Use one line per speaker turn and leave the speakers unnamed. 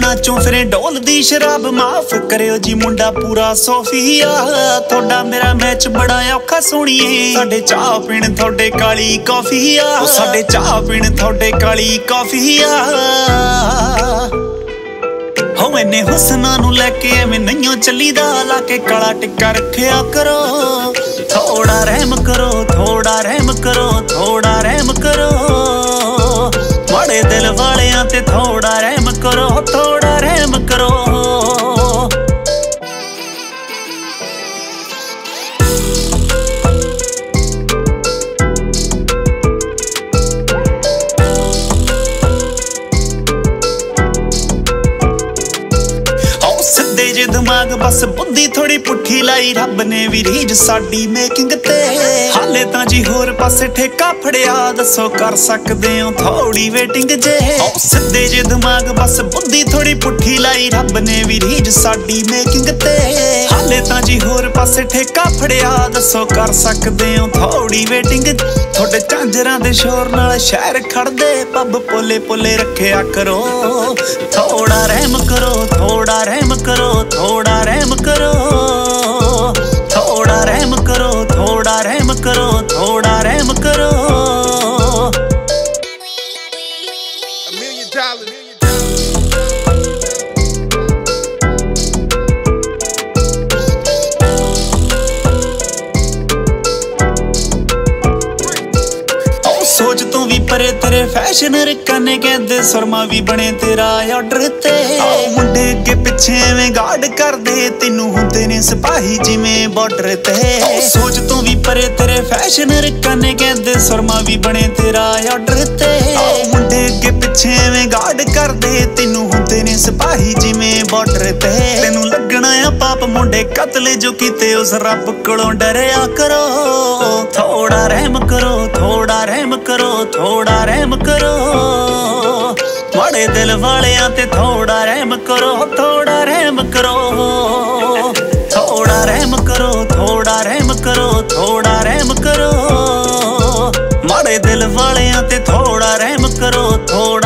ਨੈਣਾ चों फिरे डोलदी शराब माफ करियो जी मुंडा पूरा सोफिया थोड़ा मेरा मैच बड़ा औखा सुनिए साडे चाह पीण थोड़े काली कॉफिया साडे चाह पीण थोड़े काली कॉफिया हो मैंने हुसना नू लैके एवें नहियों चलीदा लाके काला टिक्का रखिया करो थोड़ा रहम करो थोड़ा रहम करो थोड़ा रहम करो माड़े दिल वालियां ते थोड़ा रहम करो थोड़ा रहम करो जे दिमाग बस बुद्धि थोड़ी पुठी लाई रब ने भी रीझ साडी मेकिंग ते हाले तां जी होर पासे ठेका फड़िया दसो कर सकदे हो थोड़ी वेटिंग जे सिद्धे जे दिमाग बस बुद्धि थोड़ी पुठी लाई रब ने भी रीझ साडी मेकिंग ते हाले तां जी होर पासे ठेका फड़िया दसो कर सकदे हो थोड़ी वेटिंग थोड़े झांजरां दे शोर नाल शहर खड़दे पब पोले पोले रखिया करो थोड़ा रहम करो थोड़ा रहम करो थोड़ा रहम करो थोड़ा रहम करो थोड़ा रहम करो थोड़ा रहम करो $1 million सोच तू भी परे तेरे फैशन रखने कहते सुरमा भी बने तेरा ऑर्डर ते मुंडे अगे पिछे में गार्ड कर दे तेनू हुंदे ने सिपाही जिवें बॉर्डर ते सोच तू भी परे तेरे फैशन रखने कहते सुरमा भी बने तेरा ऑर्डर ते मुंडे अगे पिछे में गार्ड कर दे तेनू हुंदे ने सिपाही जिवें बॉर्डर ते तेनू लगना आ पाप मुंडे कतल जो कीते उस रब कोलों डरिया करो थोड़ा रहम करो थोड़ा रहम करो थोड़ा रहम करो माड़े दिल वालियां ते थोड़ा रहम करो थोड़ा रहम करो थोड़ा रहम करो थोड़ा रहम करो थोड़ा रहम करो माड़े दिल वालियां ते थोड़ा रहम करो थोड़ा